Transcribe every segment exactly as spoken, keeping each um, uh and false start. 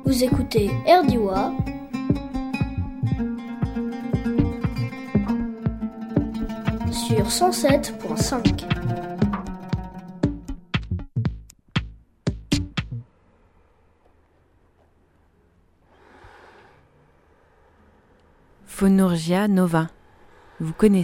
Vous écoutez Erdiwa sur cent sept virgule cinq. Phonorgia nova. Vous connaissez ?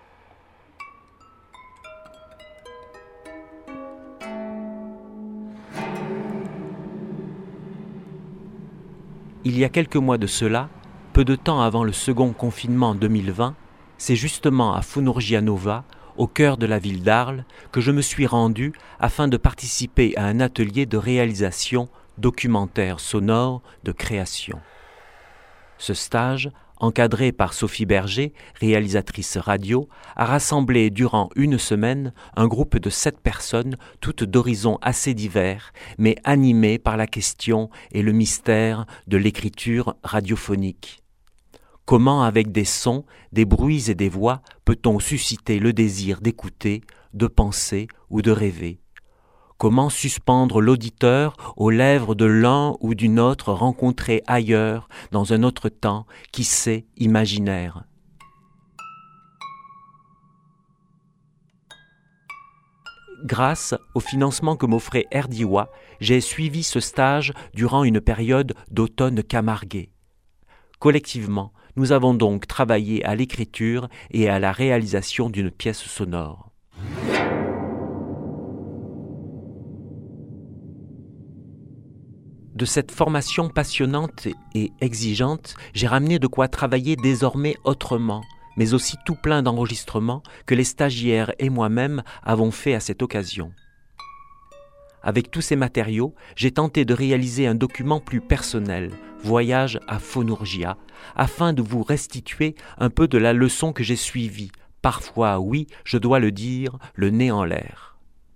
Il y a quelques mois de cela, peu de temps avant le second confinement deux mille vingt, c'est justement à Phonorgia nova, au cœur de la ville d'Arles, que je me suis rendu afin de participer à un atelier de réalisation documentaire sonore de création. Ce stage, encadré par Sophie Berger, réalisatrice radio, a rassemblé durant une semaine un groupe de sept personnes, toutes d'horizons assez divers, mais animées par la question et le mystère de l'écriture radiophonique. Comment, avec des sons, des bruits et des voix, peut-on susciter le désir d'écouter, de penser ou de rêver ? Comment suspendre l'auditeur aux lèvres de l'un ou d'une autre rencontrée ailleurs, dans un autre temps, qui sait, imaginaire ? Grâce au financement que m'offrait Erdiwa, j'ai suivi ce stage durant une période d'automne camarguais. Collectivement, nous avons donc travaillé à l'écriture et à la réalisation d'une pièce sonore. De cette formation passionnante et exigeante, j'ai ramené de quoi travailler désormais autrement, mais aussi tout plein d'enregistrements que les stagiaires et moi-même avons fait à cette occasion. Avec tous ces matériaux, j'ai tenté de réaliser un document plus personnel, Voyage à Phonorgia, afin de vous restituer un peu de la leçon que j'ai suivie, parfois, oui, je dois le dire, le nez en l'air.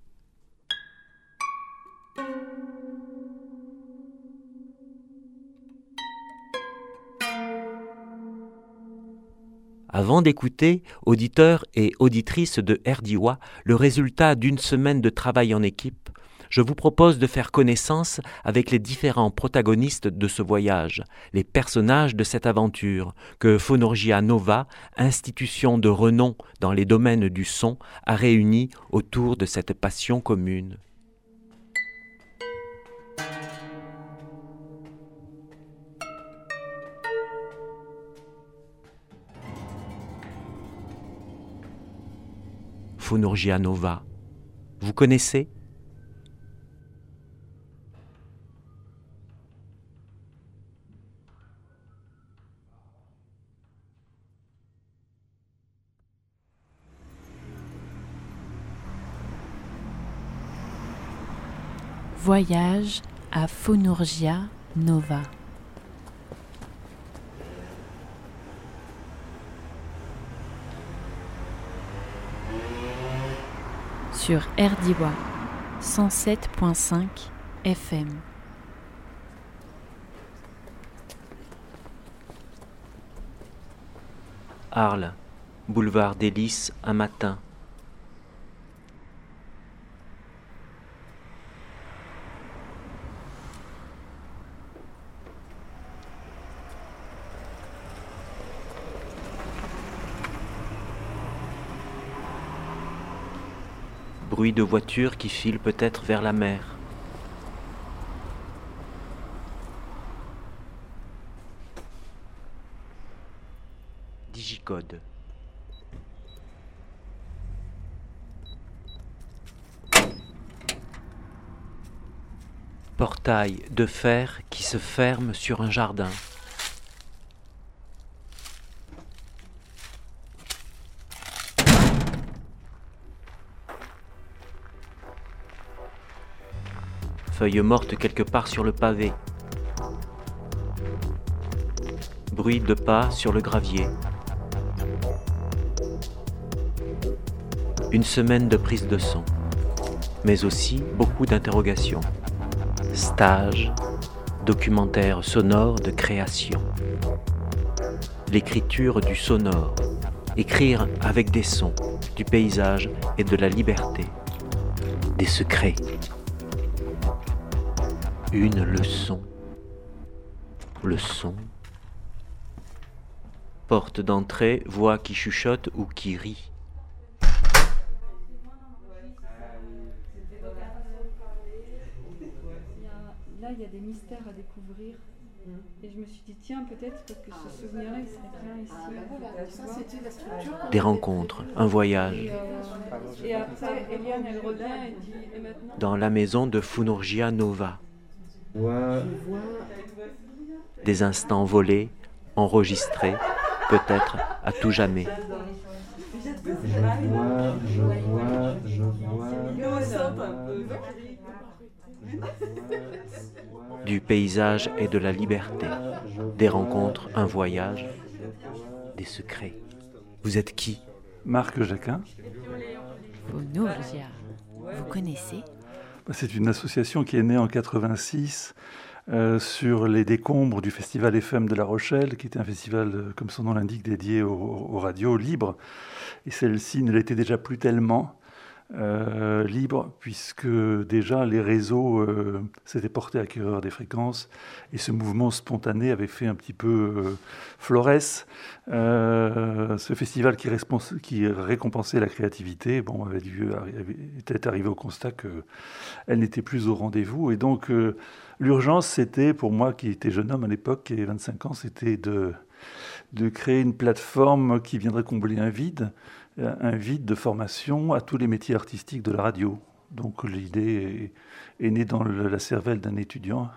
Avant d'écouter, auditeurs et auditrices de Erdiwa, le résultat d'une semaine de travail en équipe, je vous propose de faire connaissance avec les différents protagonistes de ce voyage, les personnages de cette aventure que Phonorgia nova, institution de renom dans les domaines du son, a réunis autour de cette passion commune. Phonorgia nova. Vous connaissez ? Voyage à Phonorgia nova. Sur Erdiwa cent sept virgule cinq F M. Arles, boulevard des Lys, un matin. Bruit de voiture qui file peut-être vers la mer. Digicode. Portail de fer qui se ferme sur un jardin. Feuilles mortes quelque part sur le pavé. Bruit de pas sur le gravier. Une semaine de prise de son, mais aussi beaucoup d'interrogations. Stage, documentaire sonore de création. L'écriture du sonore. Écrire avec des sons, du paysage et de la liberté. Des secrets. Une leçon. le son. Porte d'entrée, voix qui chuchote ou qui rit. Là, il y a des mystères à découvrir. Et je me suis dit, tiens, peut-être que ce souvenir-là, il serait bien ici. Ah, bah voilà, ça, c'était la structure. Des rencontres, un voyage. Et, euh, et après, Eliane, elle revient et dit, et maintenant... Dans la maison de Funurgia Nova. Des instants volés, enregistrés, peut-être à tout jamais. Je vois, je vois, je vois. Du paysage et de la liberté, des rencontres, un voyage, des secrets. Vous êtes qui ? Marc Jacquin. Funurgia, vous connaissez ? C'est une association qui est née en quatre-vingt-six euh, sur les décombres du Festival F M de La Rochelle, qui était un festival, euh, comme son nom l'indique, dédié aux, aux radios libres. Et celle-ci ne l'était déjà plus tellement. Euh, libre, puisque déjà les réseaux euh, s'étaient portés acquéreurs des fréquences et ce mouvement spontané avait fait un petit peu euh, florès. Euh, ce festival qui, respons- qui récompensait la créativité, bon, avait dû avait, était arrivé au constat qu'elle n'était plus au rendez-vous. Et donc euh, l'urgence, c'était, pour moi qui étais jeune homme à l'époque, qui avait vingt-cinq ans, c'était de, de créer une plateforme qui viendrait combler un vide, un vide de formation à tous les métiers artistiques de la radio. Donc l'idée est, est née dans le, la cervelle d'un étudiant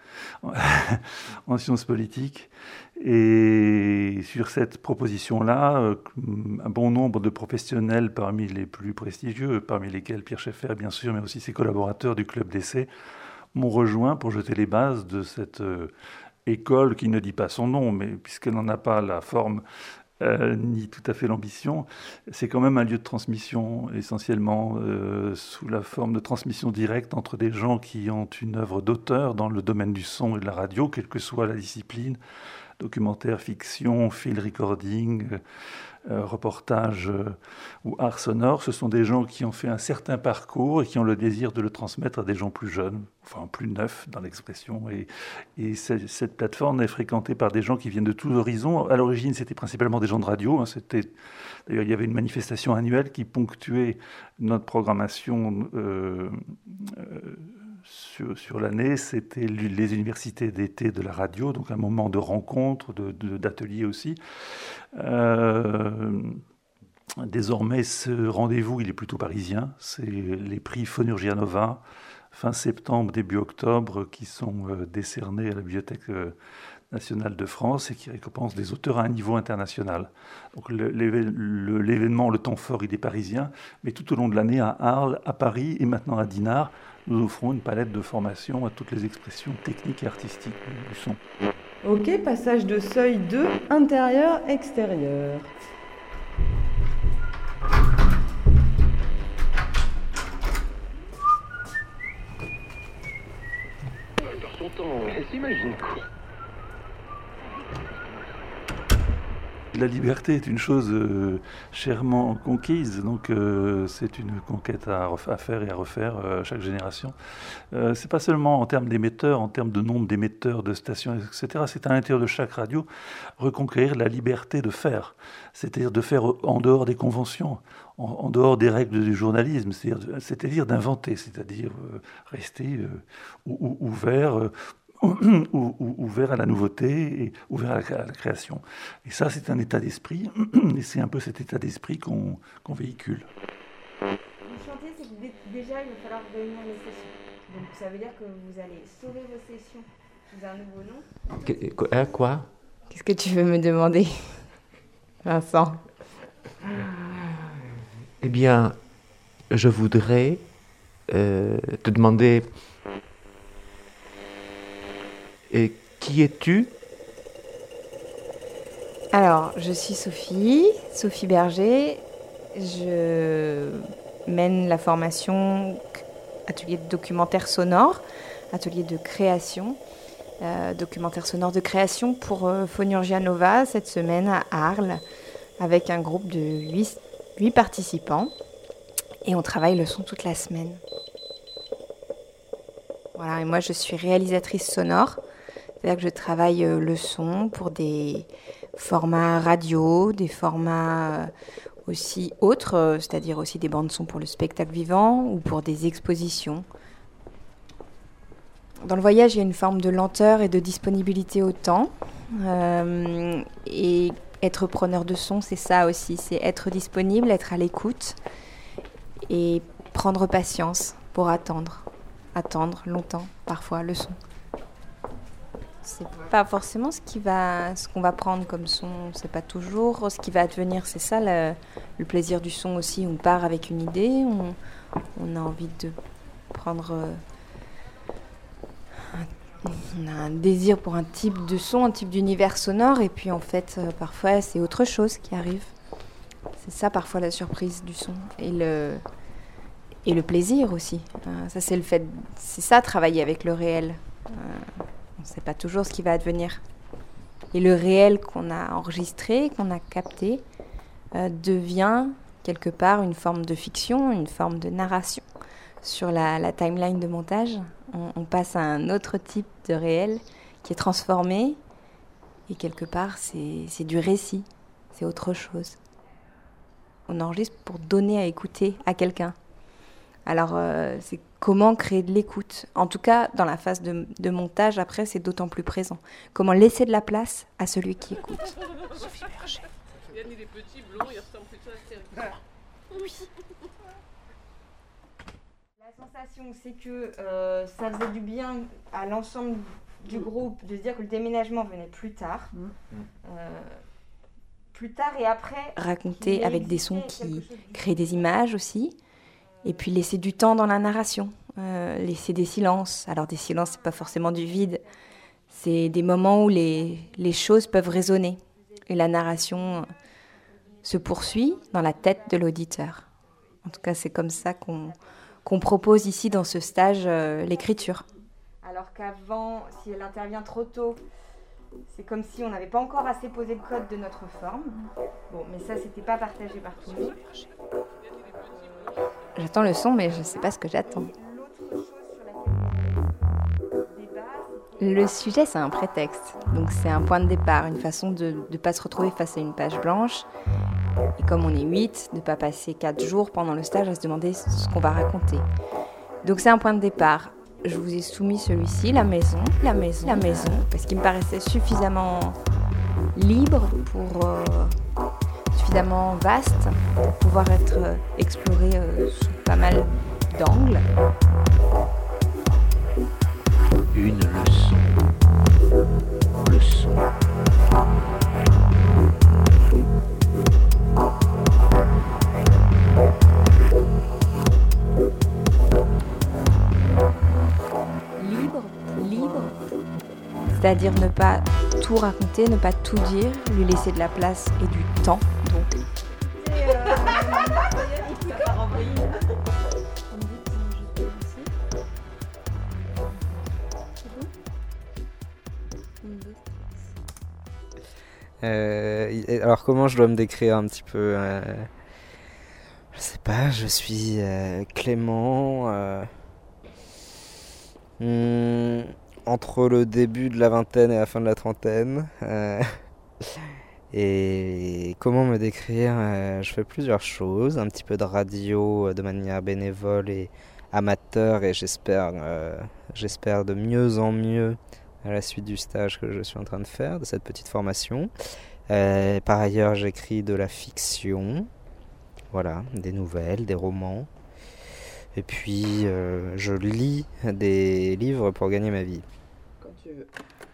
en sciences politiques. Et sur cette proposition-là, un bon nombre de professionnels parmi les plus prestigieux, parmi lesquels Pierre Schaeffer, bien sûr, mais aussi ses collaborateurs du Club d'essai, m'ont rejoint pour jeter les bases de cette euh, école qui ne dit pas son nom, mais puisqu'elle n'en a pas la forme Euh, ni tout à fait l'ambition, c'est quand même un lieu de transmission, essentiellement euh, sous la forme de transmission directe entre des gens qui ont une œuvre d'auteur dans le domaine du son et de la radio, quelle que soit la discipline, documentaire, fiction, field recording, euh, reportage euh, ou art sonore. Ce sont des gens qui ont fait un certain parcours et qui ont le désir de le transmettre à des gens plus jeunes, enfin plus neufs dans l'expression. Et, et cette plateforme est fréquentée par des gens qui viennent de tous horizons. À l'origine, c'était principalement des gens de radio. Hein. C'était, d'ailleurs, il y avait une manifestation annuelle qui ponctuait notre programmation euh, euh, Sur, sur l'année, c'était les universités d'été de la radio, donc un moment de rencontre, de, de, d'atelier aussi. Euh, désormais, ce rendez-vous, il est plutôt parisien. C'est les prix Funurgia Nova, fin septembre, début octobre, qui sont euh, décernés à la Bibliothèque euh, nationale de France et qui récompensent des auteurs à un niveau international. Donc le, le, l'événement, le temps fort, il est parisien, mais tout au long de l'année, à Arles, à Paris et maintenant à Dinard, nous offrons une palette de formation à toutes les expressions techniques et artistiques du son. Ok, passage de seuil deux, intérieur-extérieur. Par son temps, elle s'imagine quoi? La liberté est une chose euh, chèrement conquise, donc euh, c'est une conquête à, ref- à faire et à refaire euh, chaque génération. Euh, c'est pas seulement en termes d'émetteurs, en termes de nombre d'émetteurs, de stations, et cetera. C'est à l'intérieur de chaque radio reconquérir la liberté de faire, c'est-à-dire de faire en dehors des conventions, en, en dehors des règles du journalisme, c'est-à-dire, c'est-à-dire d'inventer, c'est-à-dire euh, rester euh, ou, ou, ouvert. Euh, ouvert à la nouveauté et ouvert à la, à la création. Et ça, c'est un état d'esprit, et c'est un peu cet état d'esprit qu'on, qu'on véhicule. Vous chantez, c'est que dé- déjà, il va falloir réunir les sessions. Donc, ça veut dire que vous allez sauver vos sessions sous un nouveau nom. Que- quoi, quoi ? Qu'est-ce que tu veux me demander, Vincent ? Eh bien, je voudrais euh, te demander... Et qui es-tu ? Alors, je suis Sophie, Sophie Berger. Je mène la formation atelier de documentaire sonore, atelier de création, euh, documentaire sonore de création pour euh, Funurgia Nova cette semaine à Arles, avec un groupe de huit participants. Et on travaille le son toute la semaine. Voilà, et moi je suis réalisatrice sonore. C'est-à-dire que je travaille euh, le son pour des formats radio, des formats euh, aussi autres, euh, c'est-à-dire aussi des bandes son pour le spectacle vivant ou pour des expositions. Dans le voyage, il y a une forme de lenteur et de disponibilité au temps. Euh, et être preneur de son, c'est ça aussi, c'est être disponible, être à l'écoute et prendre patience pour attendre, attendre longtemps, parfois, le son. C'est pas forcément ce qui va, ce qu'on va prendre comme son, c'est pas toujours ce qui va advenir, c'est ça le, le plaisir du son aussi. On part avec une idée, on, on a envie de prendre, euh, un, on a un désir pour un type de son, un type d'univers sonore, et puis en fait, euh, parfois c'est autre chose qui arrive. C'est ça parfois la surprise du son et le et le plaisir aussi. Euh, ça c'est le fait, c'est ça travailler avec le réel. Euh, On ne sait pas toujours ce qui va advenir. Et le réel qu'on a enregistré, qu'on a capté, euh, devient quelque part une forme de fiction, une forme de narration. Sur la, la timeline de montage, on, on passe à un autre type de réel qui est transformé. Et quelque part, c'est, c'est du récit, c'est autre chose. On enregistre pour donner à écouter à quelqu'un. Alors, euh, c'est comment créer de l'écoute. En tout cas, dans la phase de, de montage, après, c'est d'autant plus présent. Comment laisser de la place à celui qui écoute. Sophie Berger. Yann, il est petit, blond, il ressemble plutôt à Céline. Oui. La sensation, c'est que euh, ça faisait du bien à l'ensemble du groupe de se dire que le déménagement venait plus tard. Mmh. Euh, plus tard et après... Raconter avec des sons qui créent des images aussi. Et puis laisser du temps dans la narration, euh, laisser des silences. Alors des silences, c'est pas forcément du vide, c'est des moments où les, les choses peuvent résonner. Et la narration se poursuit dans la tête de l'auditeur. En tout cas, c'est comme ça qu'on, qu'on propose ici dans ce stage euh, l'écriture. Alors qu'avant, si elle intervient trop tôt, c'est comme si on n'avait pas encore assez posé le code de notre forme. Bon, mais ça, c'était pas partagé par tout le monde. J'attends le son, mais je ne sais pas ce que j'attends. Le sujet, c'est un prétexte. Donc c'est un point de départ, une façon de ne pas se retrouver face à une page blanche. Et comme on est huit, de ne pas passer quatre jours pendant le stage à se demander ce qu'on va raconter. Donc c'est un point de départ. Je vous ai soumis celui-ci, la maison, la maison, la maison, parce qu'il me paraissait suffisamment libre pour... Euh, suffisamment vaste pour pouvoir être euh, exploré euh, sous pas mal d'angles. Une leçon. Leçon. Libre, libre. C'est-à-dire ne pas tout raconter, ne pas tout dire, lui laisser de la place et du temps. Donc. Euh, alors comment je dois me décrire un petit peu euh, je sais pas, je suis euh, Clément euh, hmm, entre le début de la vingtaine et la fin de la trentaine euh, et comment me décrire euh, je fais plusieurs choses, un petit peu de radio de manière bénévole et amateur et j'espère euh, j'espère de mieux en mieux à la suite du stage que je suis en train de faire, de cette petite formation. Euh, par ailleurs, j'écris de la fiction, voilà, des nouvelles, des romans. Et puis, euh, je lis des livres pour gagner ma vie. Quand tu veux.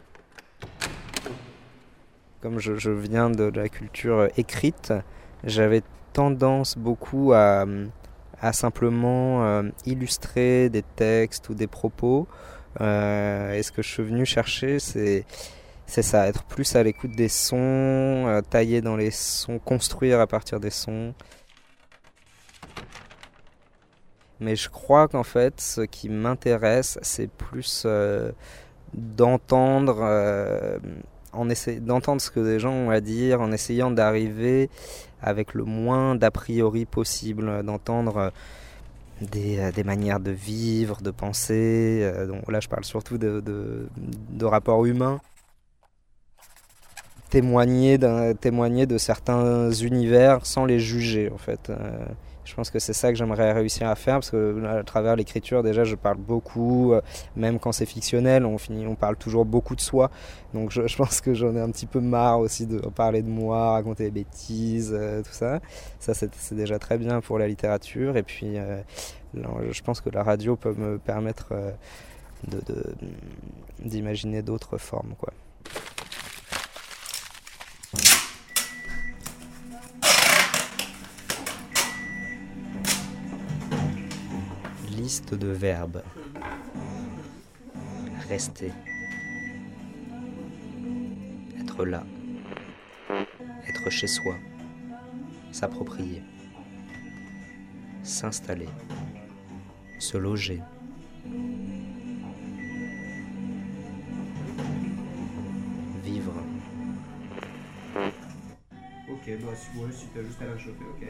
Comme je, je viens de la culture écrite, j'avais tendance beaucoup à, à simplement euh, illustrer des textes ou des propos. Euh, et ce que je suis venu chercher, c'est, c'est ça, être plus à l'écoute des sons, euh, tailler dans les sons, construire à partir des sons. Mais je crois qu'en fait, ce qui m'intéresse, c'est plus euh, d'entendre, euh, en essa- d'entendre ce que des gens ont à dire, en essayant d'arriver avec le moins d'a priori possible, d'entendre... Euh, des, euh, des manières de vivre, de penser. Euh, donc là, je parle surtout de, de, de rapports humains. Témoigner, d'un, témoigner de certains univers sans les juger, en fait. Euh, je pense que c'est ça que j'aimerais réussir à faire, parce que à travers l'écriture, déjà, je parle beaucoup, euh, même quand c'est fictionnel, on, finit, on parle toujours beaucoup de soi. Donc je, je pense que j'en ai un petit peu marre aussi de parler de moi, raconter des bêtises, euh, tout ça. Ça, c'est, c'est déjà très bien pour la littérature. Et puis, euh, là, je pense que la radio peut me permettre euh, de, de, d'imaginer d'autres formes, quoi. Liste de verbes. Rester. Être là. Être chez soi. S'approprier. S'installer. Se loger. Vivre. Ok, bah si, ouais, si t'as juste à la chauffer, ok.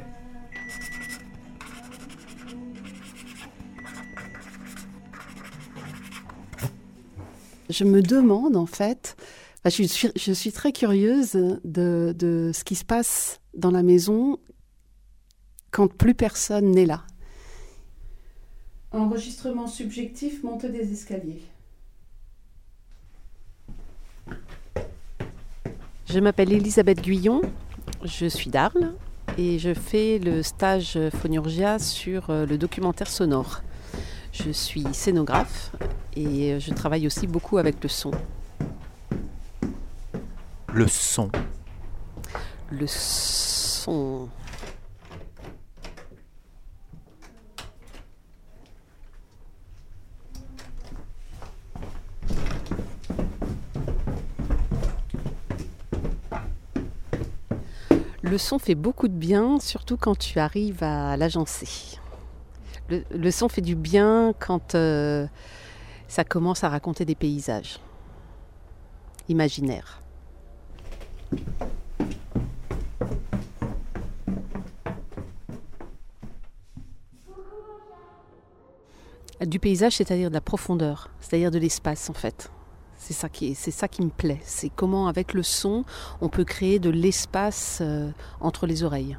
Je me demande en fait, enfin, je, suis, je suis très curieuse de, de ce qui se passe dans la maison quand plus personne n'est là. Enregistrement subjectif, montée des escaliers. Je m'appelle Elisabeth Guyon, je suis d'Arles et je fais le stage Phonurgia sur le documentaire sonore. Je suis scénographe et je travaille aussi beaucoup avec le son. Le son. Le son. Le son fait beaucoup de bien, surtout quand tu arrives à l'agencer. Le, le son fait du bien quand euh, ça commence à raconter des paysages imaginaires. Du paysage, c'est-à-dire de la profondeur, c'est-à-dire de l'espace en fait. C'est ça qui est, c'est ça qui me plaît. C'est comment avec le son, on peut créer de l'espace euh, entre les oreilles.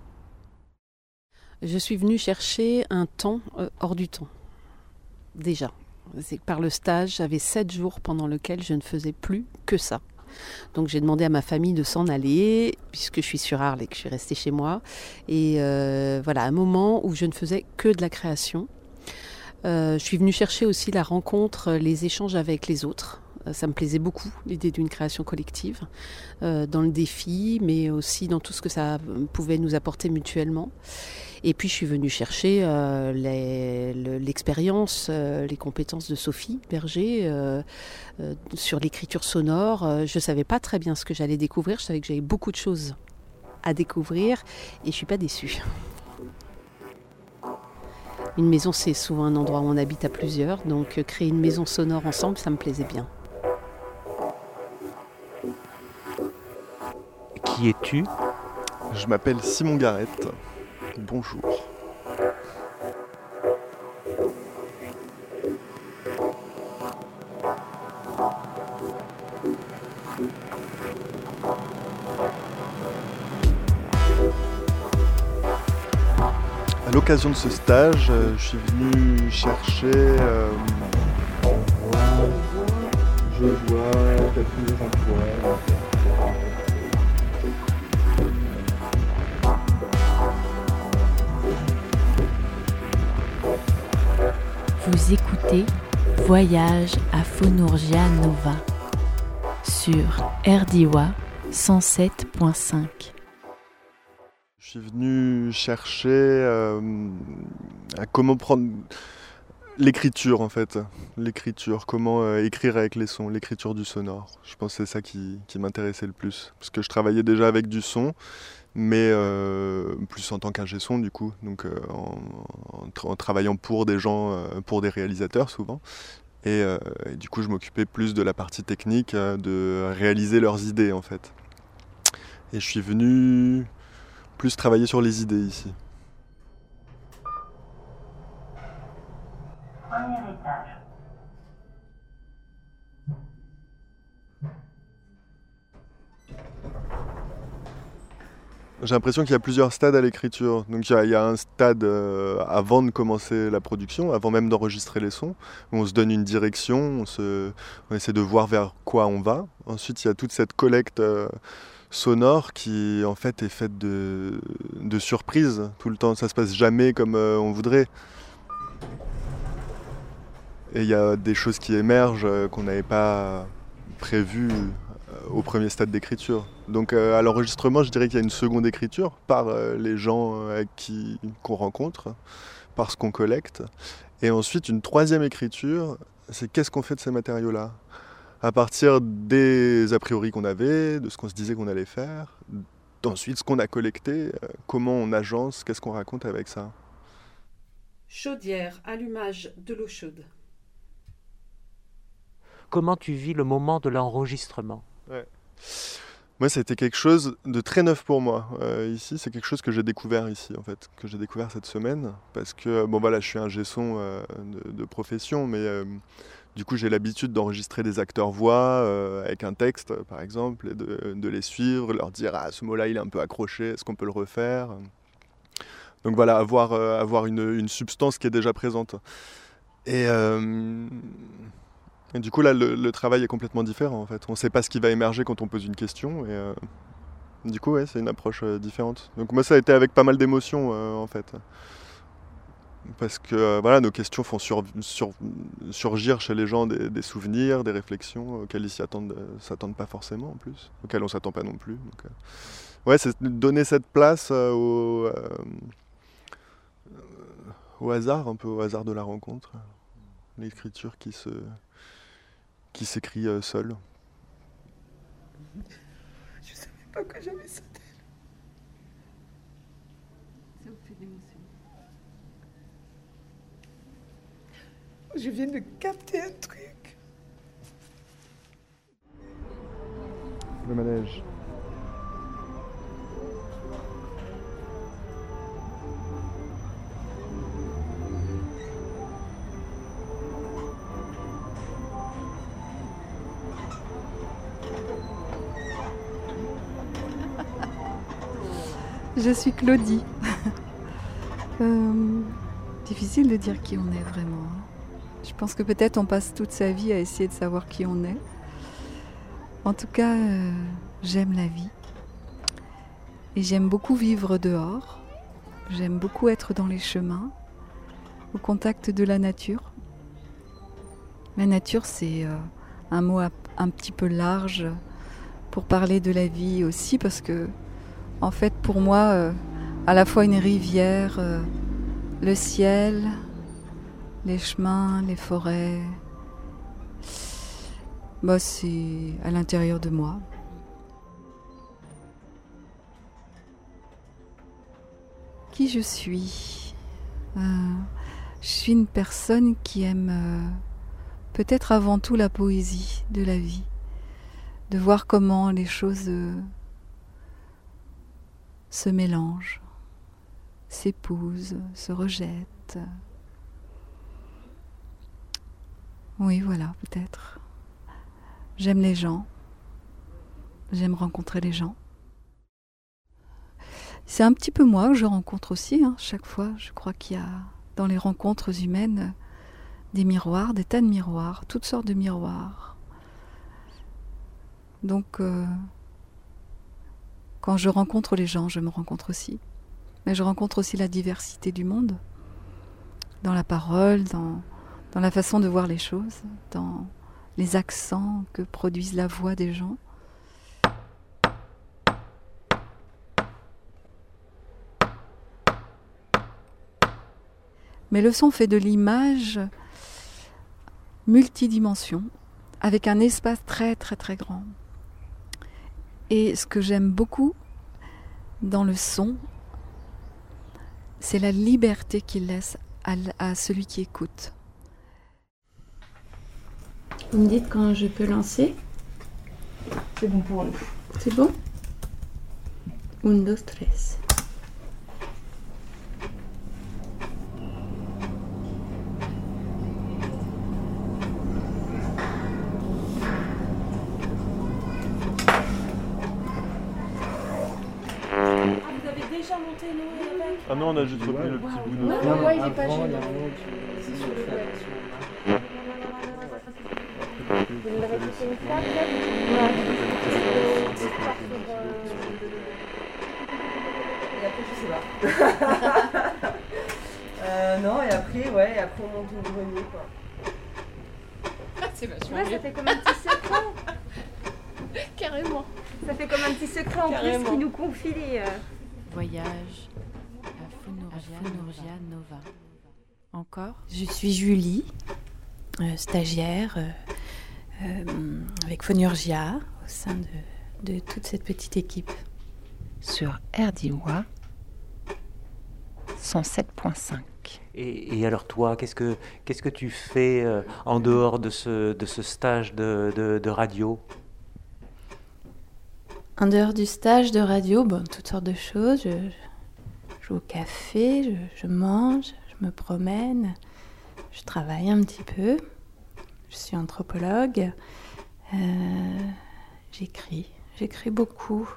Je suis venue chercher un temps euh, hors du temps, déjà. C'est que par le stage, j'avais sept jours pendant lesquels je ne faisais plus que ça. Donc j'ai demandé à ma famille de s'en aller, puisque je suis sur Arles et que je suis restée chez moi. Et euh, voilà, un moment où je ne faisais que de la création. Euh, je suis venue chercher aussi la rencontre, les échanges avec les autres. Ça me plaisait beaucoup, l'idée d'une création collective, euh, dans le défi, mais aussi dans tout ce que ça pouvait nous apporter mutuellement. Et puis je suis venue chercher euh, les, le, l'expérience, euh, les compétences de Sophie Berger euh, euh, sur l'écriture sonore. Euh, je ne savais pas très bien ce que j'allais découvrir, je savais que j'avais beaucoup de choses à découvrir et je ne suis pas déçue. Une maison, c'est souvent un endroit où on habite à plusieurs, donc créer une maison sonore ensemble, ça me plaisait bien. Qui es-tu ? Je m'appelle Simon Garrett. Bonjour. À l'occasion de ce stage, je suis venu chercher... Euh... Je vois, t'as plus d'emploi. Vous écoutez Voyage à Phonurgia Nova sur R D I W A cent sept point cinq. Je suis venu chercher euh, à comment prendre l'écriture en fait, l'écriture, comment euh, écrire avec les sons, l'écriture du sonore. Je pense que c'est ça qui, qui m'intéressait le plus, parce que je travaillais déjà avec du son, mais euh, plus en tant qu'ingé son du coup, donc euh, en, en, tra- en travaillant pour des gens, euh, pour des réalisateurs souvent. Et, euh, et du coup je m'occupais plus de la partie technique, euh, de réaliser leurs idées en fait. Et je suis venu plus travailler sur les idées ici. Premier étage. J'ai l'impression qu'il y a plusieurs stades à l'écriture. Donc il y a, il y a un stade euh, avant de commencer la production, avant même d'enregistrer les sons, où on se donne une direction, on, se, on essaie de voir vers quoi on va. Ensuite, il y a toute cette collecte euh, sonore qui en fait est faite de, de surprises tout le temps. Ça se passe jamais comme euh, on voudrait. Et il y a des choses qui émergent euh, qu'on n'avait pas prévues euh, au premier stade d'écriture. Donc euh, à l'enregistrement, je dirais qu'il y a une seconde écriture par euh, les gens euh, qui, qu'on rencontre, par ce qu'on collecte. Et ensuite, une troisième écriture, c'est qu'est-ce qu'on fait de ces matériaux-là ? À partir des a priori qu'on avait, de ce qu'on se disait qu'on allait faire, ensuite ce qu'on a collecté, euh, comment on agence, qu'est-ce qu'on raconte avec ça ? Chaudière, allumage de l'eau chaude. Comment tu vis le moment de l'enregistrement ? Ouais. Moi, ça a été quelque chose de très neuf pour moi. Euh, ici, c'est quelque chose que j'ai découvert ici, en fait, que j'ai découvert cette semaine, parce que bon, voilà, je suis ingé son euh, de, de profession, mais euh, du coup, j'ai l'habitude d'enregistrer des acteurs voix euh, avec un texte, par exemple, et de, de les suivre, leur dire ah ce mot-là, il est un peu accroché, est-ce qu'on peut le refaire ? Donc voilà, avoir euh, avoir une, une substance qui est déjà présente. Et euh, Et du coup, là, le, le travail est complètement différent, en fait. On ne sait pas ce qui va émerger quand on pose une question. Et euh, du coup, ouais, c'est une approche euh, différente. Donc moi, ça a été avec pas mal d'émotions, euh, en fait. Parce que euh, voilà, nos questions font sur, sur, surgir chez les gens des, des souvenirs, des réflexions auxquelles ils ne s'attendent pas forcément, en plus. Auxquelles on ne s'attend pas non plus. Donc, euh, ouais, c'est donner cette place euh, au, euh, au hasard, un peu au hasard de la rencontre. L'écriture qui se... qui s'écrit euh, seul. Je savais pas que j'avais ça d'elle. Ça vous fait d'émotion. Je viens de capter un truc. Le manège. Je suis Claudie. euh, difficile de dire qui on est vraiment. Je pense que peut-être on passe toute sa vie à essayer de savoir qui on est. En tout cas, euh, j'aime la vie. Et j'aime beaucoup vivre dehors. J'aime beaucoup être dans les chemins, au contact de la nature. La nature, c'est euh, un mot un petit peu large pour parler de la vie aussi, parce que en fait, pour moi, euh, à la fois une rivière, euh, le ciel, les chemins, les forêts, bah, c'est à l'intérieur de moi. Qui je suis ? euh, Je suis une personne qui aime euh, peut-être avant tout la poésie de la vie, de voir comment les choses... Euh, se mélangent, s'épousent, se rejettent. Oui, voilà, peut-être. J'aime les gens. J'aime rencontrer les gens. C'est un petit peu moi que je rencontre aussi, hein, chaque fois. Je crois qu'il y a dans les rencontres humaines des miroirs, des tas de miroirs, toutes sortes de miroirs. Donc... Euh, Quand je rencontre les gens, je me rencontre aussi. Mais je rencontre aussi la diversité du monde, dans la parole, dans, dans la façon de voir les choses, dans les accents que produisent la voix des gens. Mais le son fait de l'image multidimension, avec un espace très très très grand. Et ce que j'aime beaucoup dans le son, c'est la liberté qu'il laisse à, à celui qui écoute. Vous me dites quand je peux lancer ? C'est bon pour nous. C'est bon ? Un, deux, tres. déjà monté nous avec. Ah non, on a juste repris le petit bout de Ouais, notre ouais, il est pas gênant. C'est sur le web. Vous voulez le répéter une fois Et après, je sais pas. euh, non, et après, ouais, et après on monte au grenier, quoi. C'est vachement Ouais, mieux. ça fait comme un petit secret. Carrément. Ça fait comme un petit secret en Carrément. plus qui nous confie les... euh, Voyage à Founurgia Nova. Encore. Je suis Julie, euh, stagiaire euh, euh, avec Founurgia au sein de, de toute cette petite équipe. Sur R D W A cent sept point cinq. Et, et alors toi, qu'est-ce que, qu'est-ce que tu fais euh, en dehors de ce, de ce stage de, de, de radio? En dehors du stage de radio, bon, toutes sortes de choses. Je, je joue au café, je, je mange, je me promène, je travaille un petit peu. Je suis anthropologue. Euh, j'écris, j'écris beaucoup.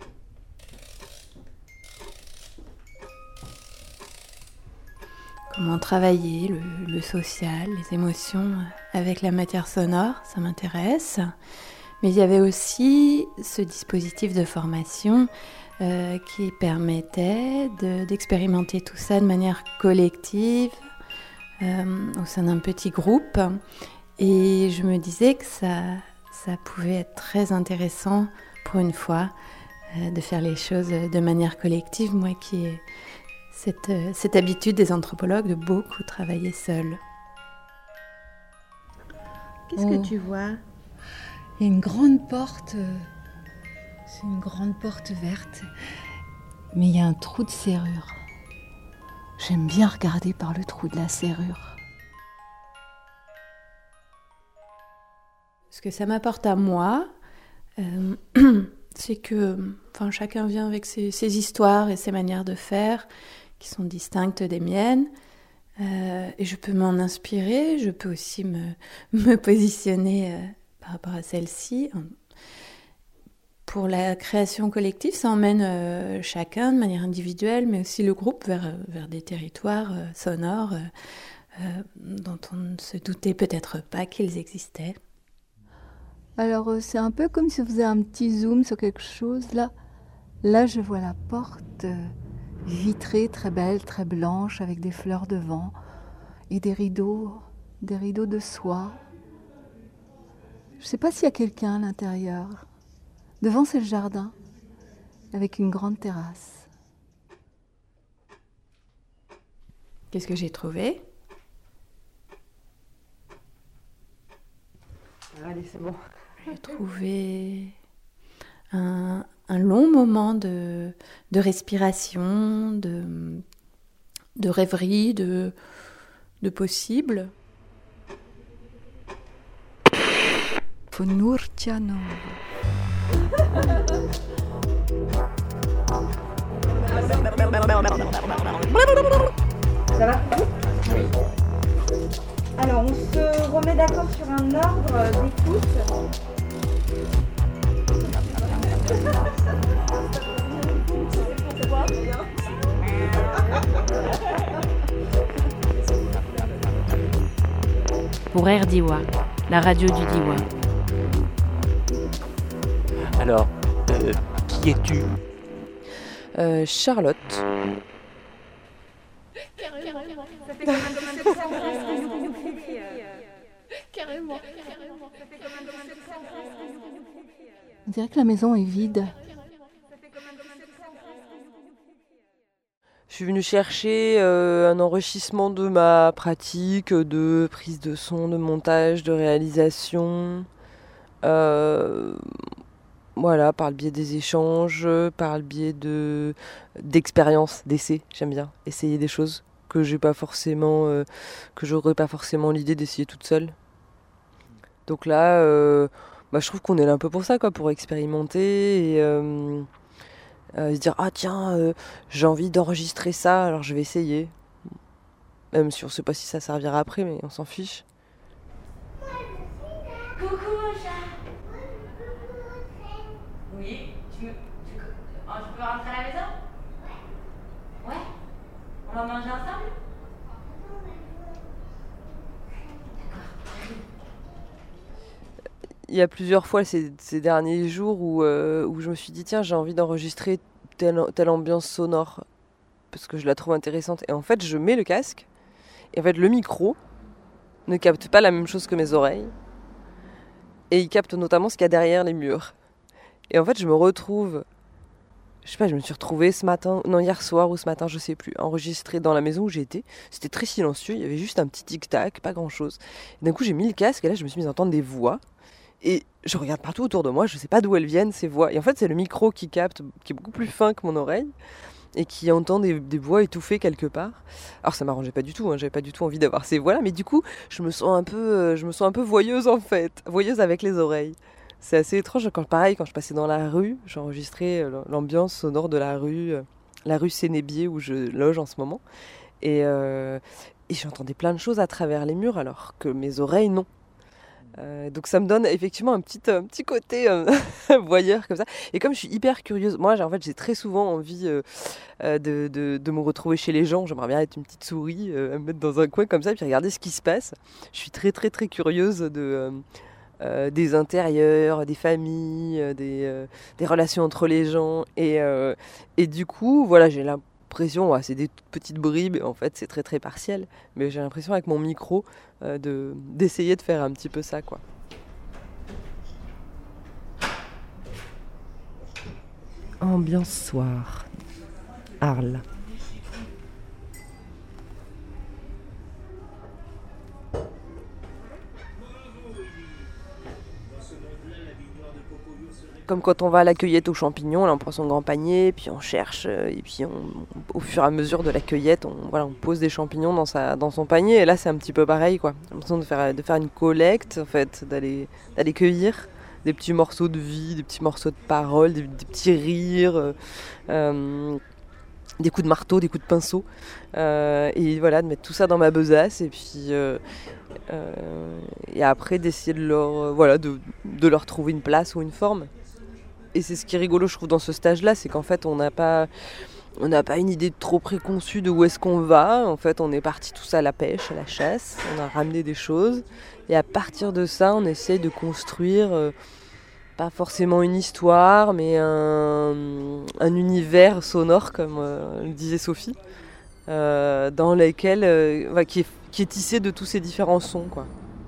Comment travailler le, le social, les émotions avec la matière sonore, ça m'intéresse. Mais il y avait aussi ce dispositif de formation euh, qui permettait de, d'expérimenter tout ça de manière collective euh, au sein d'un petit groupe. Et je me disais que ça, ça pouvait être très intéressant pour une fois euh, de faire les choses de manière collective, moi qui ai cette, cette habitude des anthropologues de beaucoup travailler seuls. Qu'est-ce que tu vois ? Il y a une grande porte, euh, c'est une grande porte verte, mais il y a un trou de serrure. J'aime bien regarder par le trou de la serrure. Ce que ça m'apporte à moi, euh, c'est que enfin, chacun vient avec ses, ses histoires et ses manières de faire qui sont distinctes des miennes. Euh, et je peux m'en inspirer, je peux aussi me, me positionner euh, par rapport à celle-ci. Pour la création collective, ça emmène euh, chacun de manière individuelle, mais aussi le groupe vers, vers des territoires euh, sonores euh, euh, dont on ne se doutait peut-être pas qu'ils existaient. Alors euh, c'est un peu comme si on faisait un petit zoom sur quelque chose. Là, là je vois la porte euh, vitrée, très belle, très blanche, avec des fleurs devant et des rideaux, des rideaux de soie. Je ne sais pas s'il y a quelqu'un à l'intérieur. Devant, c'est le jardin, avec une grande terrasse. Qu'est-ce que j'ai trouvé ? Allez, c'est bon. J'ai trouvé un, un long moment de, de respiration, de, de rêverie, de, de possible. Founurgia Nova. Ça va ? Oui. Alors, on se remet d'accord sur un ordre d'écoute. Pour R D W A, la radio du Diwa. Alors, euh, qui es-tu ? euh, Charlotte. Carrément. Ça fait comme un comme un Carrément. On dirait que la maison est vide. Je suis venue chercher euh, un enrichissement de ma pratique de prise de son, de montage, de réalisation. Euh, voilà, par le biais des échanges, par le biais de d'expériences, d'essais. J'aime bien essayer des choses que j'ai pas forcément, euh, que j'aurais pas forcément l'idée d'essayer toute seule. Donc là, euh, bah, je trouve qu'on est là un peu pour ça, quoi, pour expérimenter et euh, euh, se dire ah tiens, euh, j'ai envie d'enregistrer ça, alors je vais essayer. Même si on sait pas si ça servira après, mais on s'en fiche. Coucou mon chat. Oui, tu, me, tu, oh, tu peux rentrer à la maison ? On va manger ensemble? Il y a plusieurs fois ces, ces derniers jours où, euh, où je me suis dit tiens, j'ai envie d'enregistrer telle, telle ambiance sonore parce que je la trouve intéressante. Et en fait, je mets le casque et en fait, le micro ne capte pas la même chose que mes oreilles et il capte notamment ce qu'il y a derrière les murs. Et en fait, je me retrouve, je sais pas, je me suis retrouvée ce matin, non hier soir ou ce matin, je sais plus, enregistrée dans la maison où j'étais. C'était très silencieux, il y avait juste un petit tic-tac, pas grand-chose. Et d'un coup, j'ai mis le casque et là, je me suis mise à entendre des voix. Et je regarde partout autour de moi, je sais pas d'où elles viennent ces voix. Et en fait, c'est le micro qui capte, qui est beaucoup plus fin que mon oreille, et qui entend des, des voix étouffées quelque part. Alors ça m'arrangeait pas du tout, hein, j'avais pas du tout envie d'avoir ces voix-là, mais du coup, je me sens un peu, euh, je me sens un peu voyeuse en fait, voyeuse avec les oreilles. C'est assez étrange, quand, pareil, quand je passais dans la rue, j'enregistrais l'ambiance sonore de la rue, euh, la rue Sénébier où je loge en ce moment, et, euh, et j'entendais plein de choses à travers les murs, alors que mes oreilles, non. Euh, donc ça me donne effectivement un petit, un petit côté euh, voyeur comme ça. Et comme je suis hyper curieuse, moi j'ai, en fait j'ai très souvent envie euh, euh, de, de, de me retrouver chez les gens. J'aimerais bien être une petite souris, euh, me mettre dans un coin comme ça, puis regarder ce qui se passe. Je suis très très très curieuse de, euh, euh, des intérieurs, des familles, euh, des, euh, des relations entre les gens. Et, euh, et du coup, voilà, j'ai l'impression l'impression, ouais, c'est des petites bribes, en fait c'est très très partiel, mais j'ai l'impression avec mon micro euh, de, d'essayer de faire un petit peu ça, quoi. Ambiance soir, Arles. Comme quand on va à la cueillette aux champignons, là on prend son grand panier, puis on cherche, et puis on, on, au fur et à mesure de la cueillette, on, voilà, on pose des champignons dans, sa, dans son panier, et là c'est un petit peu pareil, quoi. J'ai l'impression de faire, de faire une collecte, en fait, d'aller, d'aller cueillir des petits morceaux de vie, des petits morceaux de parole, des, des petits rires, euh, des coups de marteau, des coups de pinceau, euh, et voilà, de mettre tout ça dans ma besace, et puis... Euh, euh, et après d'essayer de leur, voilà, de, de leur trouver une place ou une forme. Et c'est ce qui est rigolo, je trouve, dans ce stage-là, c'est qu'en fait, on n'a pas, on n'a pas une idée trop préconçue de où est-ce qu'on va. En fait, on est parti tous à la pêche, à la chasse, on a ramené des choses. Et à partir de ça, on essaye de construire, euh, pas forcément une histoire, mais un, un univers sonore, comme euh, le disait Sophie, euh, dans lequel, euh, ouais, qui, est, qui est tissé de tous ces différents sons, quoi.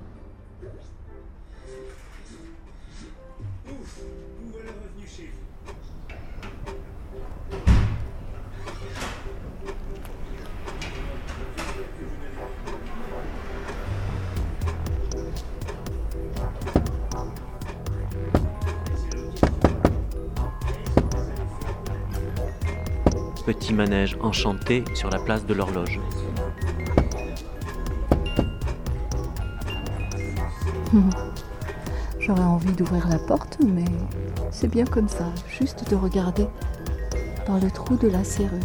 Petit manège enchanté sur la place de l'horloge. J'aurais envie d'ouvrir la porte, mais c'est bien comme ça, juste de regarder dans le trou de la serrure.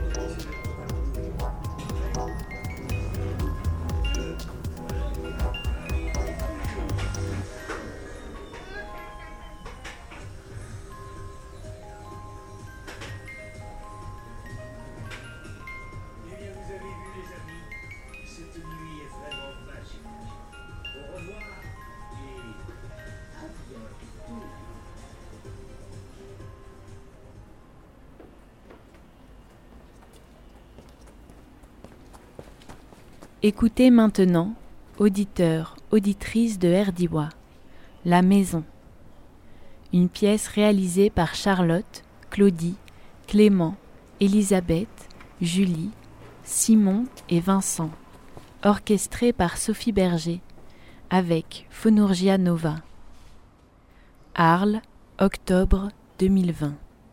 Écoutez maintenant, auditeurs, auditrices de Erdiwa, La Maison. Une pièce réalisée par Charlotte, Claudie, Clément, Elisabeth, Julie, Simon et Vincent. Orchestrée par Sophie Berger, avec Fonourgia Nova. Arles, octobre deux mille vingt.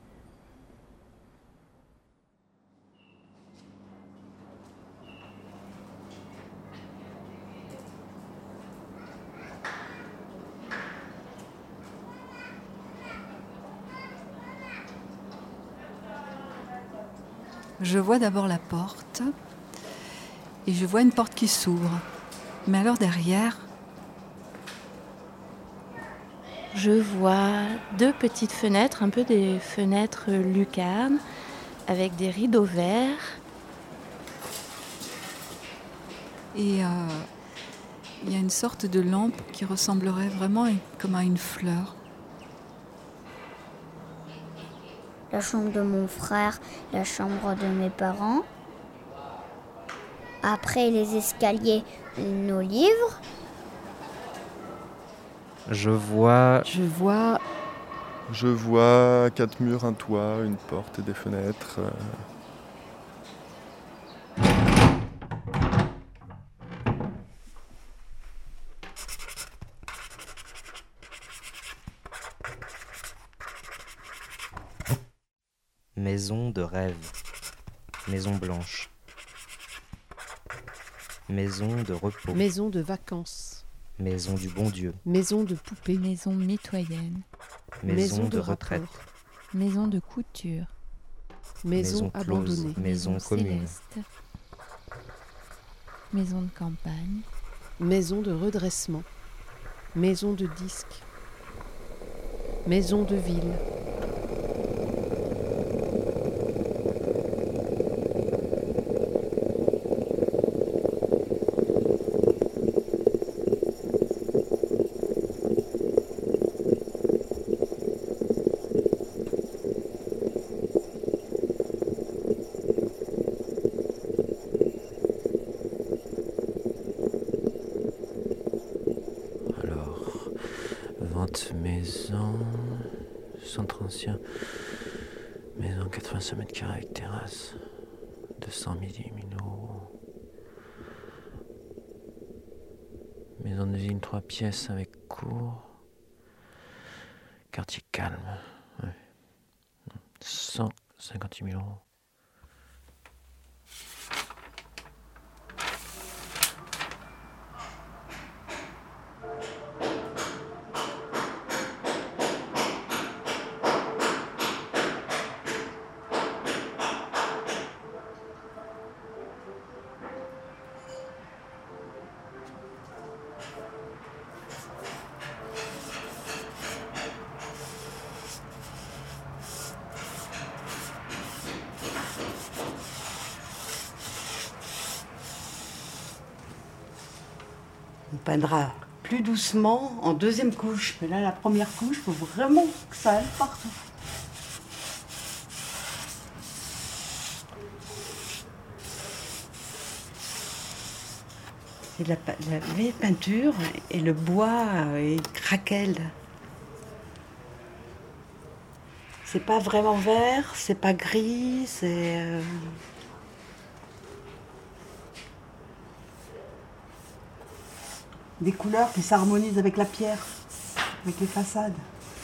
Je vois d'abord la porte et je vois une porte qui s'ouvre. Mais alors derrière, je vois deux petites fenêtres, un peu des fenêtres lucarnes, avec des rideaux verts. Et euh, il y a une sorte de lampe qui ressemblerait vraiment comme à une fleur. La chambre de mon frère, la chambre de mes parents. Après les escaliers, nos livres. Je vois... Je vois... Je vois quatre murs, un toit, une porte et des fenêtres. euh. Maison de rêve. Maison blanche. Maison de repos. Maison de vacances. Maison du bon Dieu. Maison de poupée. Maison mitoyenne. Maison, Maison de, de retraite. rapport. Maison de couture. Maison, Maison close. abandonnée. Maison commune. céleste. Maison de campagne. Maison de redressement. Maison de disque. Maison de ville. Maison, centre ancien, maison quatre-vingt-cinq mètres carrés avec terrasse, deux cent mille euros. Maison de ville, trois pièces avec cour, quartier calme, ouais. cent cinquante mille euros. On peindra plus doucement en deuxième couche. Mais là, la première couche, il faut vraiment que ça aille partout. Et la, la, les peintures et le bois, il craquelle. C'est pas vraiment vert, c'est pas gris, c'est... Euh... des couleurs qui s'harmonisent avec la pierre, avec les façades.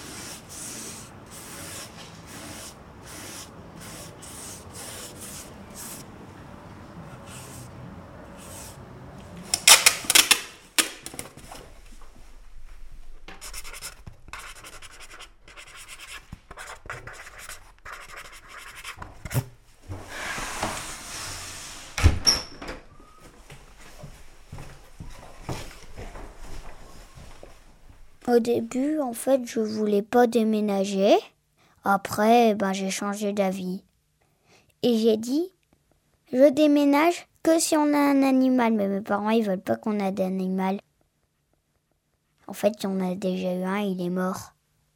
Au début, en fait, je voulais pas déménager. Après, ben, j'ai changé d'avis. Et j'ai dit, je déménage que si on a un animal. Mais mes parents, ils veulent pas qu'on ait d'animal. En fait, il y en a déjà eu un, il est mort.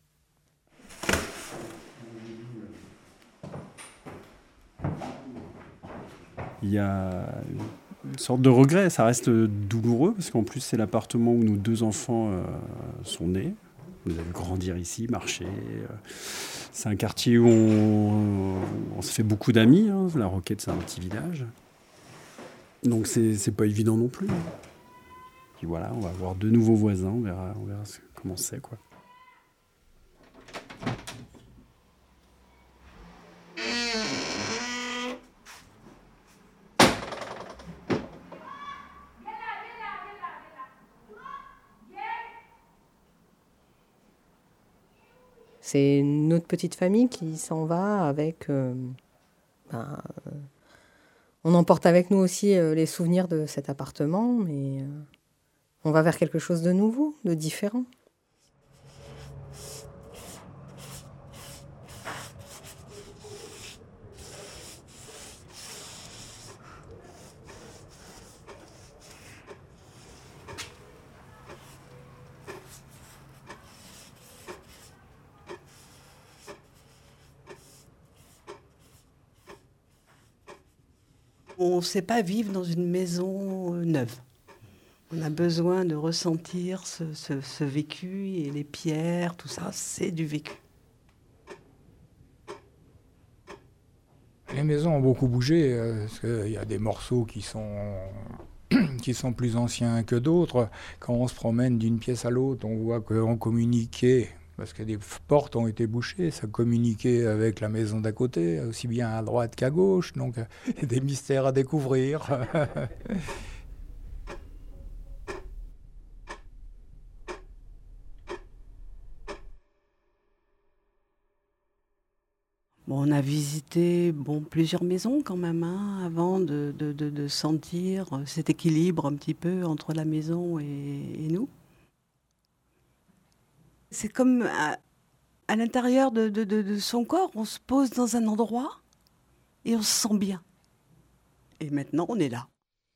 Il y a une sorte de regret, ça reste douloureux, parce qu'en plus c'est l'appartement où nos deux enfants euh, sont nés. Nous avons grandir ici, marcher. Euh, c'est un quartier où on, on se fait beaucoup d'amis. Hein. La Roquette, c'est un petit village. Donc c'est, c'est pas évident non plus. Puis voilà, on va avoir deux nouveaux voisins, on verra, on verra comment c'est, quoi. C'est notre petite famille qui s'en va avec... Euh, ben, euh, on emporte avec nous aussi euh, les souvenirs de cet appartement, mais euh, on va vers quelque chose de nouveau, de différent. On ne sait pas vivre dans une maison neuve. On a besoin de ressentir ce, ce, ce vécu et les pierres, tout ça, c'est du vécu. Les maisons ont beaucoup bougé, euh, parce qu'il y a des morceaux qui sont, qui sont plus anciens que d'autres. Quand on se promène d'une pièce à l'autre, on voit qu'on communiquait, parce que des portes ont été bouchées, ça communiquait avec la maison d'à côté, aussi bien à droite qu'à gauche, donc il y a des mystères à découvrir. Bon, on a visité bon, plusieurs maisons quand même, hein, avant de, de, de, de sentir cet équilibre un petit peu entre la maison et, et nous. C'est comme à, à l'intérieur de, de, de, de son corps, on se pose dans un endroit et on se sent bien. Et maintenant, on est là.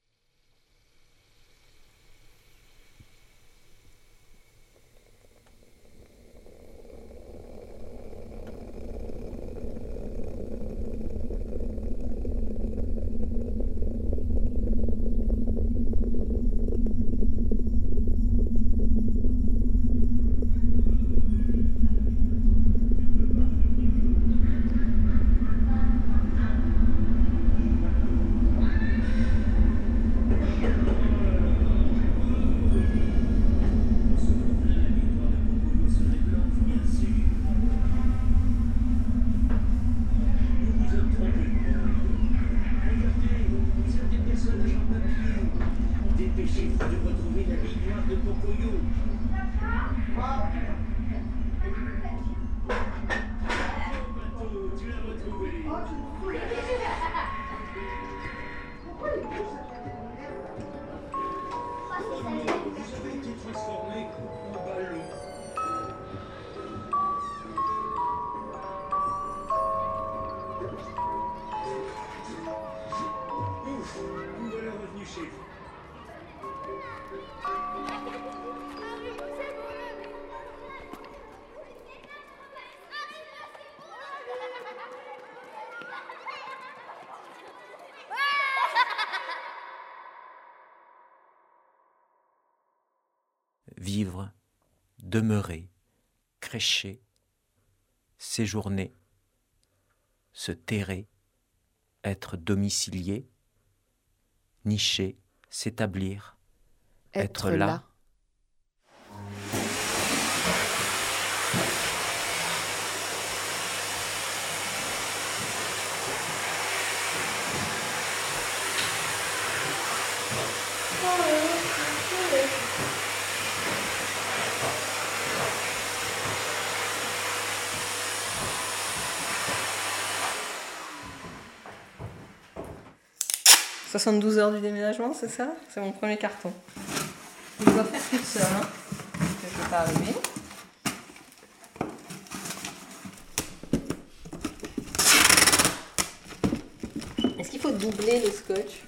Vivre, demeurer, crécher, séjourner, se terrer, être domicilié, nicher, s'établir, être, être là. là. soixante-douze heures du déménagement, c'est ça? C'est mon premier carton. Je dois faire toute seule, hein, parce que je ne peux pas arriver. Est-ce qu'il faut doubler le scotch?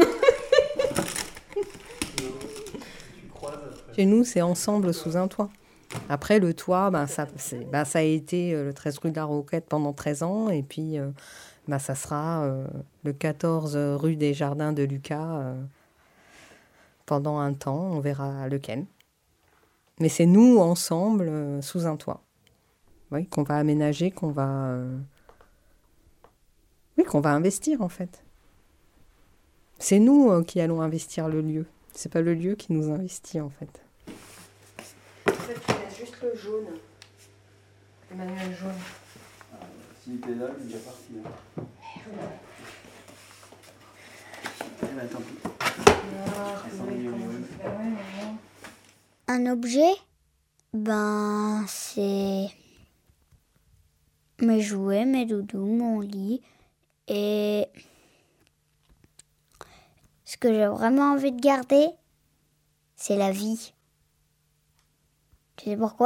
Chez nous, c'est ensemble sous un toit. Après, le toit, ben, ça, ben, ça a été le treize rue de la Roquette pendant treize ans, et puis... Euh, Bah, ça sera euh, le quatorze rue des Jardins de Lucas euh, pendant un temps, on verra lequel. Mais c'est nous ensemble euh, sous un toit, oui, qu'on va aménager, qu'on va, euh... oui, qu'on va investir en fait. C'est nous euh, qui allons investir le lieu. C'est pas le lieu qui nous investit en fait. En fait, tu laisses juste le jaune, le manuel jaune. S'il pédale, il est déjà parti. Hein. Eh ben, tant pis. Un objet, ben c'est mes jouets, mes doudous, mon lit. Et ce que j'ai vraiment envie de garder, c'est la vie. Tu sais pourquoi ?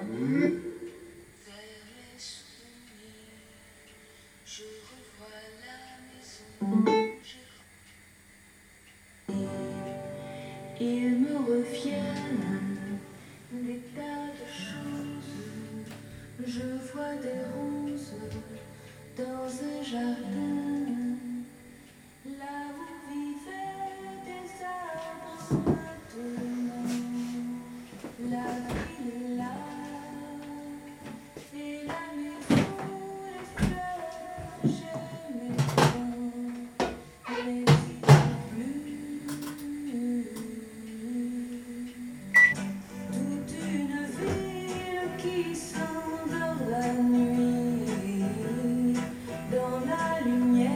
Il me reviennent des tas de choses. Je vois des roses dans un jardin, là où vivaient des arbres maintenant. La ville est là, et la maison, les fleurs, j'aimais tant, mais il n'y a plus. Toute une ville qui s'endort la nuit dans la lumière.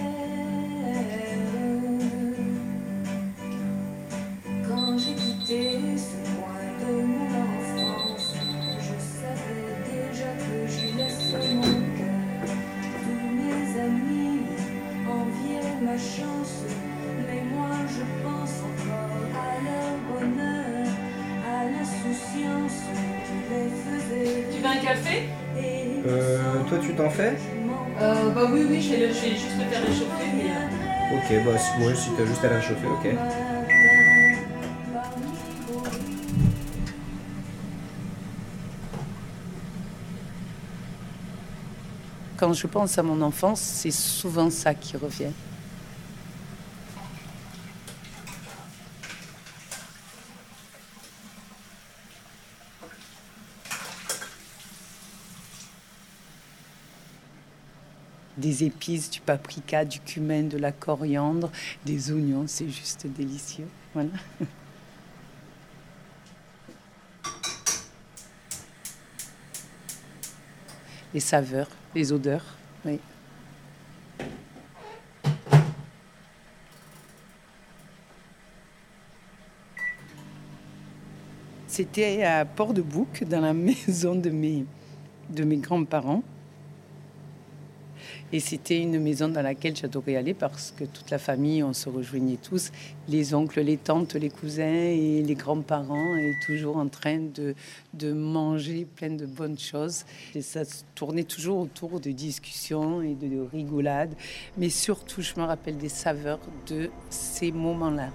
Quand j'écoutais ce coin de mon enfance, je savais déjà que j'y laissais mon cœur. Tous mes amis enviaient ma chance, mais moi je pense encore à leur bonheur, à l'insouciance qui les faisait. Tu veux un café? Euh, toi tu t'en fais? Euh, bah oui, oui, je vais, le- je vais juste me faire réchauffer, mais... euh, Ok, bah si, ouais, si t'as juste à la chauffer, ok. Quand je pense à mon enfance, c'est souvent ça qui revient. Des épices, du paprika, du cumin, de la coriandre, des oignons, c'est juste délicieux. Voilà. Les saveurs, les odeurs, oui. C'était à Port-de-Bouc, dans la maison de mes, de mes grands-parents. Et c'était une maison dans laquelle j'adorais aller parce que toute la famille, on se rejoignait tous, les oncles, les tantes, les cousins et les grands-parents, et toujours en train de, de manger plein de bonnes choses. Et ça se tournait toujours autour de discussions et de, de rigolades. Mais surtout, je me rappelle des saveurs de ces moments-là.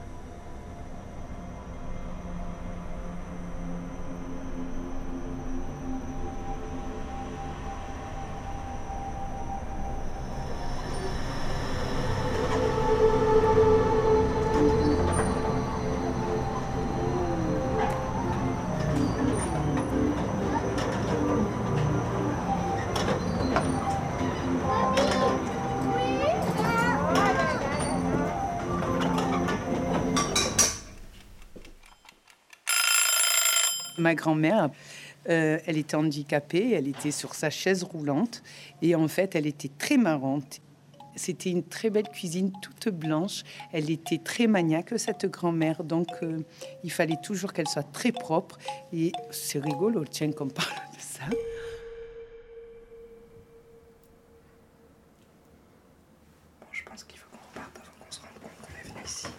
Ma grand-mère, euh, elle était handicapée, elle était sur sa chaise roulante et en fait, elle était très marrante. C'était une très belle cuisine, toute blanche. Elle était très maniaque, cette grand-mère, donc euh, il fallait toujours qu'elle soit très propre. Et c'est rigolo, tiens, qu'on parle de ça. Bon, je pense qu'il faut qu'on reparte avant qu'on se rende compte qu'on est venu ici.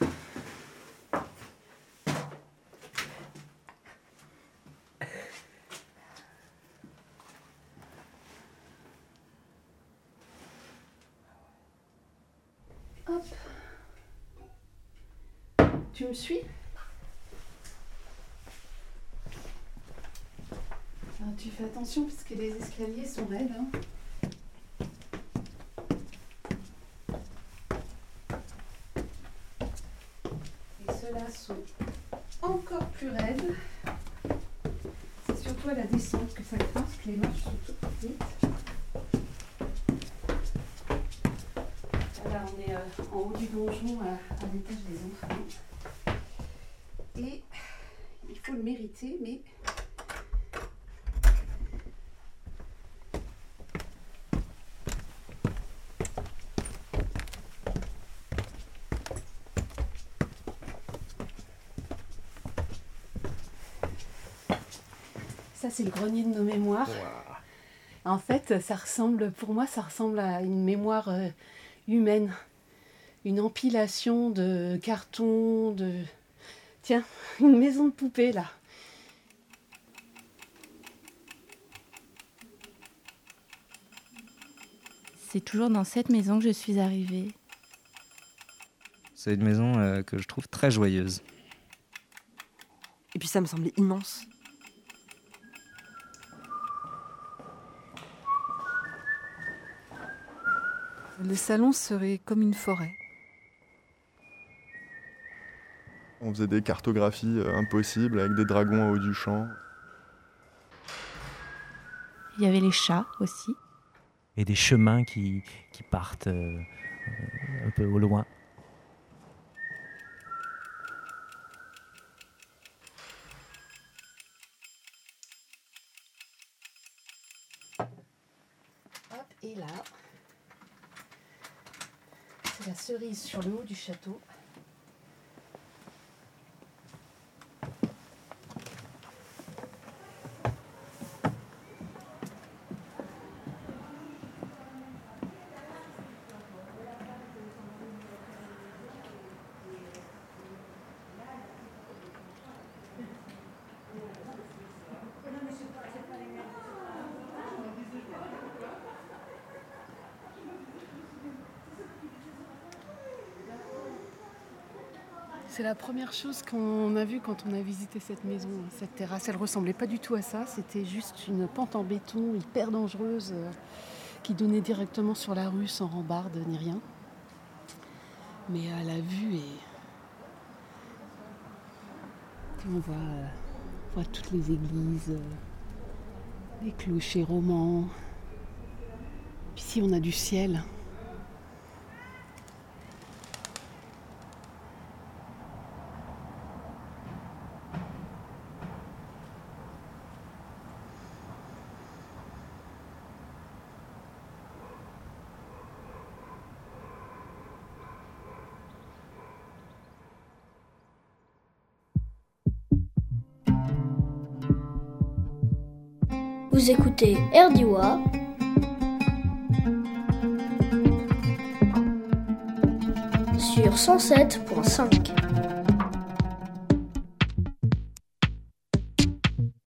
Hop. Tu me suis? Alors, tu fais attention parce que les escaliers sont raides. Hein. Et ceux-là sont encore plus raides. C'est surtout à la descente que ça craque. Les marches sont toutes petites. Là, on est euh, en haut du donjon à, à l'étage des enfants. Et il faut le mériter, mais ça, c'est le grenier de nos mémoires. Wow. En fait, ça ressemble, pour moi, ça ressemble à une mémoire euh, humaine. Une empilation de cartons, de... Tiens, une maison de poupée, là. c'est toujours dans cette maison que je suis arrivée. C'est une maison euh, que je trouve très joyeuse. Et puis ça me semblait immense. Le salon serait comme une forêt. On faisait des cartographies euh, impossibles avec des dragons en haut du champ. Il y avait les chats aussi. Et des chemins qui, qui partent euh, un peu au loin. Hop, et là, c'est la cerise sur le haut du château. C'est la première chose qu'on a vue quand on a visité cette maison, cette terrasse. Elle ressemblait pas du tout à ça. C'était juste une pente en béton hyper dangereuse euh, qui donnait directement sur la rue sans rambarde ni rien. Mais à la vue, et on voit, euh, on voit toutes les églises, euh, les clochers romans. Puis ici, on a du ciel. Vous écoutez Erdiwa sur cent sept virgule cinq.